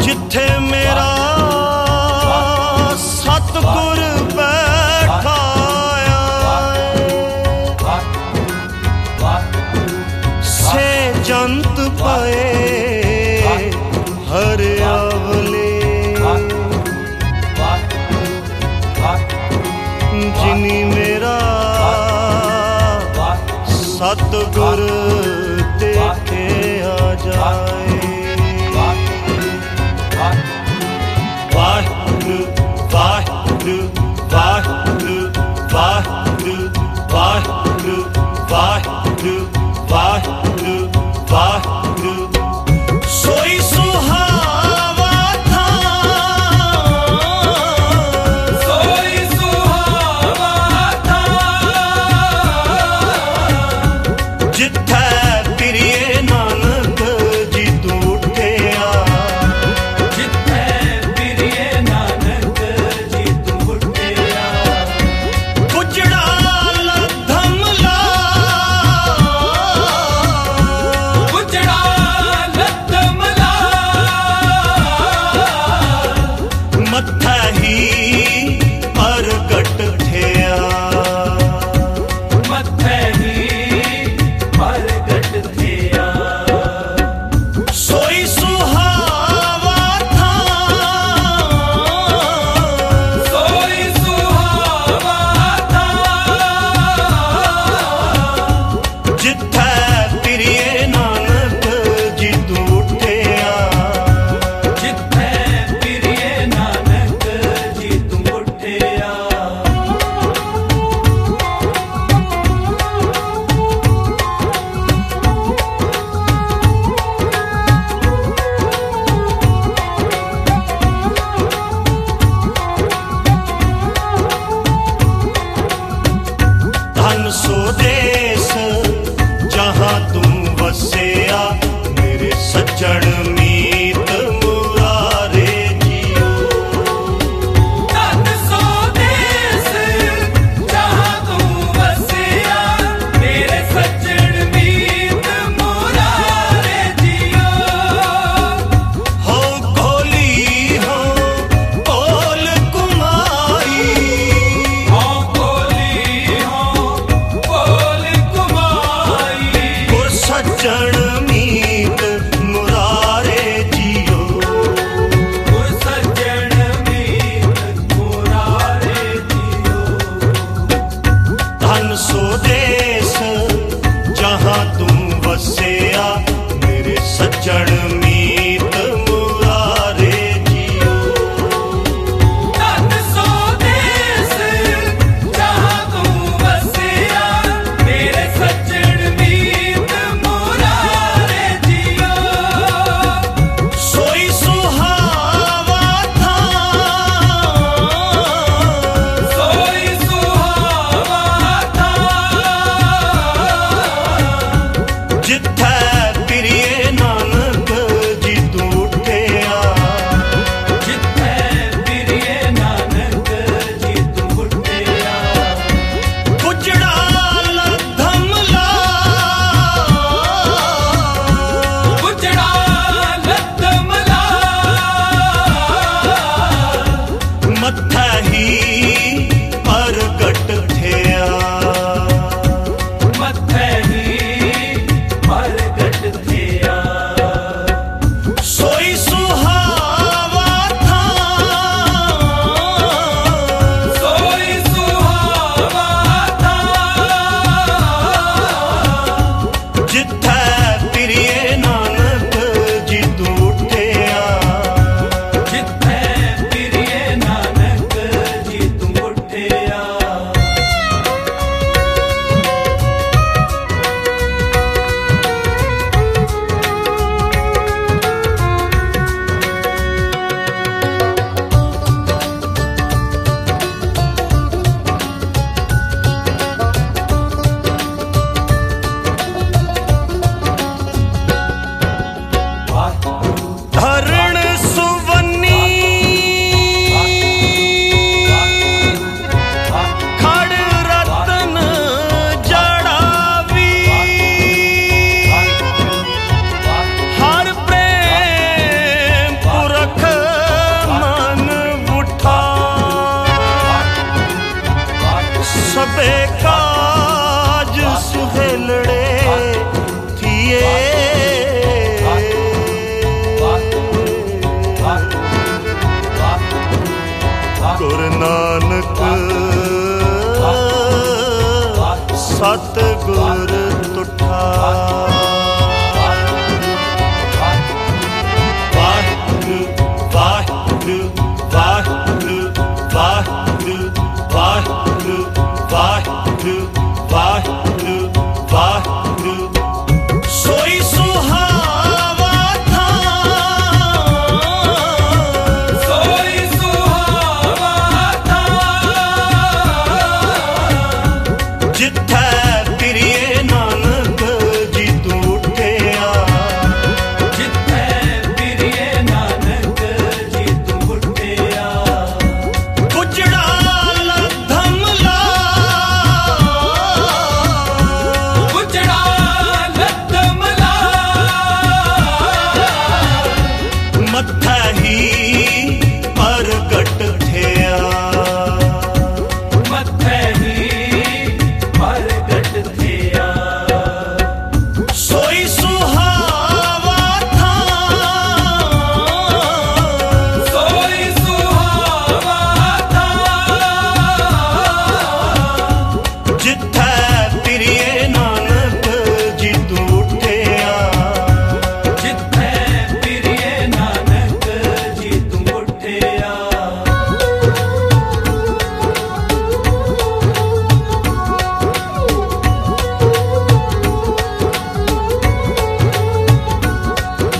जिथे मेरा सतगुर बैठाया से जंत पाए हर अवले जिनी मेरा सतगुर देखे आ जाए। वाहिगुरु वाहिगुरु वाहिगुरु वाहिगुरु वाहिगुरु वाहिगुरु वाहिगुरु वाहिगुरु सोई सुहावा था सोई सुहावा था जिथे प्रिय नानक जी तू उठिया जिथे प्रिय नानक जी तू उठिया उजड़ा लधमला उजड़ा लधमला मत्था ही प्रगट थिया मत्थे ही प्रगट थिया सोई सुहावा था सोई सुहावा था जिथे प्रिय नानक जी तू उठिया जिथे प्रिय नानक जी तू उठिया। धन सो देश जहां तू वसिया मेरे सज्जन मीत मुरारे जियो धन सो देश जहां तू वसिया मेरे सज्जन मीत मुरारे जियो हो गोली हो कोल कुमाई हो गोली हो कोल कुमाई गुर सज्जन मीत मुरारे जियो गुर सज्जन मीत मुरारे जियो धन सो देश जहां तू वसिया मेरे सज्जन मीत मुरारे जियो धन सो देश जहां तू वसिया मेरे सज्जन मीत मुरारे जियो सोई सुहावा था सोई सुहावा था जिथे प्रिय नानक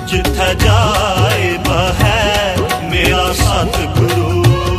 जिथे जाए बहै मेरा सतगुरु।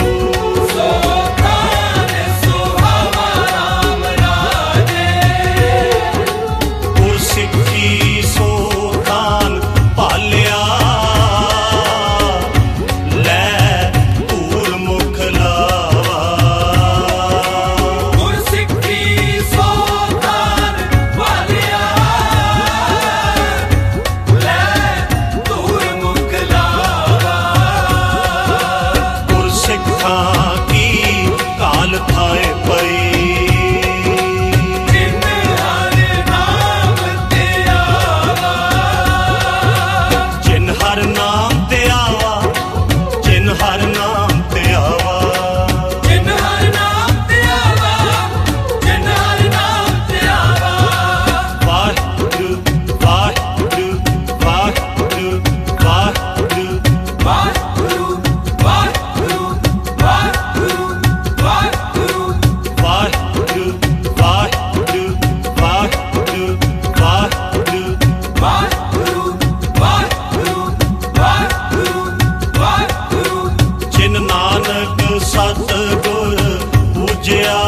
सतगुर पूजया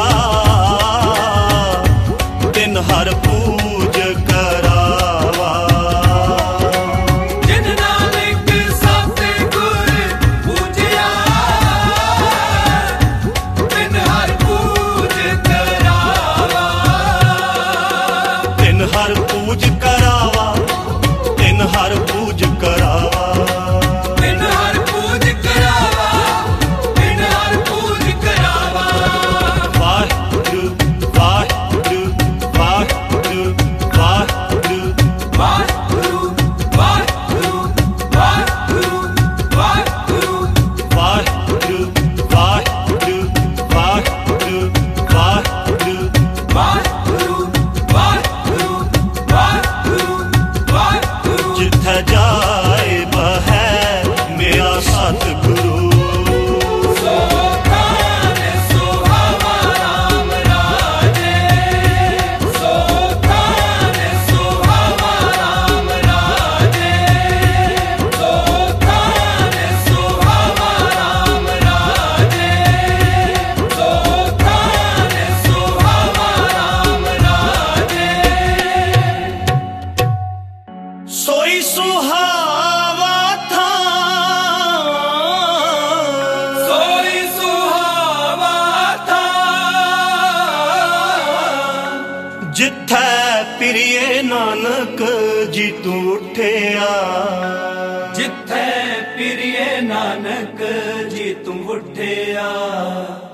तिन हर पूज करावा। जिन नानक सतगुर पूजया तिन हर पूज करावा। तिन हर पूज करावा, तिन हर पूज करावा। जिथे जाए बहै मेरा सतगुरु। सोई सुहावा था, सोई सुहावा था, जिथे प्रिय नानक जी तू उठिया। जिथे प्रिय नानक जी तू उठिया।